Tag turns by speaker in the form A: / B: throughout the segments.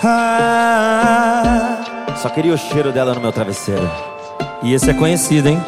A: Só queria o cheiro dela no meu travesseiro. E esse é conhecido, hein?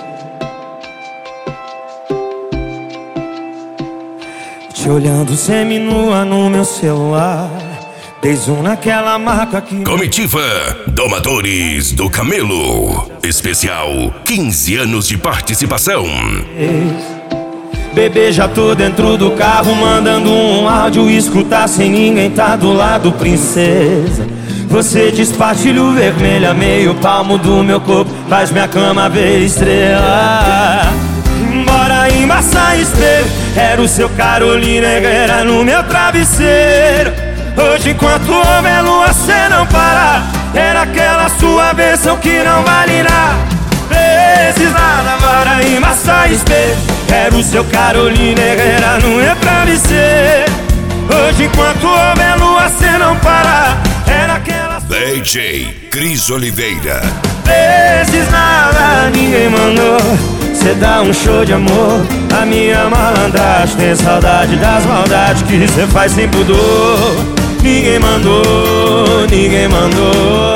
B: Te olhando seminua no meu celular, dei zoom naquela marca que...
C: Comitiva Domadores do Camelo. Especial 15 anos de participação.
B: Bebê, já tô dentro do carro, mandando um áudio, escutar sem ninguém tá do lado, princesa. Você despartilho vermelha, meio palmo do meu corpo, faz minha cama ver estrela. Bora embaçar espelho, era o seu Carolina Herrera no meu travesseiro. Hoje enquanto homem é lua, cê não para, era aquela sua versão que não vale nada. Vezes nada, bora embaçar espelho, era o seu Carolina Herrera no meu travesseiro. Hoje enquanto homem é lua, cê não para, era aquela...
C: DJ Cris Oliveira.
B: Vezes nada, ninguém mandou, cê dá um show de amor. A minha malandragem tem saudade das maldades que cê faz sem pudor. Ninguém mandou, ninguém mandou.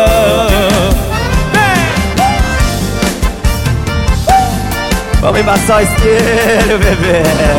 A: Vamos embaçar o espelho, bebê.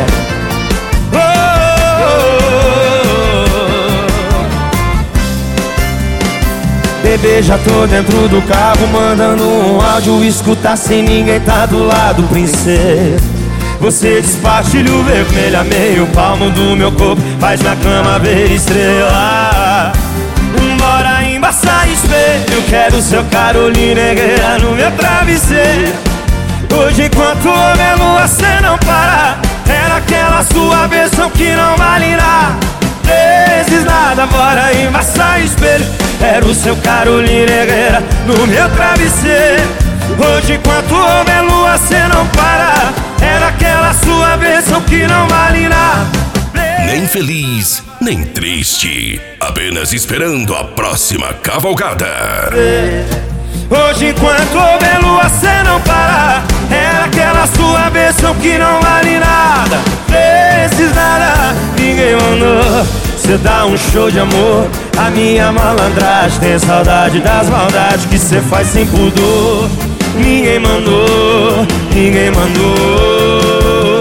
B: Bebê, já tô dentro do carro, mandando um áudio, escutar sem ninguém tá do lado, princesa. Você despartilho vermelha, meio palmo do meu corpo, faz minha cama ver estrela. Bora embaçar espelho, quero seu Carolina Herrera no meu travesseiro. Hoje enquanto homem é lua, cê não para, era aquela sua versão que não vale nada. Vezes nada, bora embaçar espelho, era o seu Carolina Herrera no meu travesseiro. Hoje enquanto homem é lua, cê não para, era aquela sua versão que não vale nada.
C: Nem feliz, nem triste, apenas esperando a próxima cavalgada.
B: Hoje enquanto houver lua, cê não para, era aquela sua versão que não vale nada. Vezes nada, ninguém mandou, cê dá um show de amor. A minha malandragem tem saudade das maldades que cê faz sem pudor. Ninguém mandou, ninguém mandou.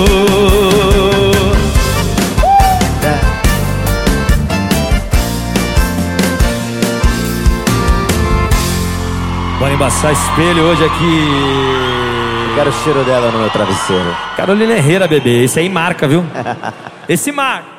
A: Bora embaçar espelho hoje aqui. Eu quero o cheiro dela no meu travesseiro.
B: Carolina Herrera, bebê, esse aí marca, viu? Esse marca.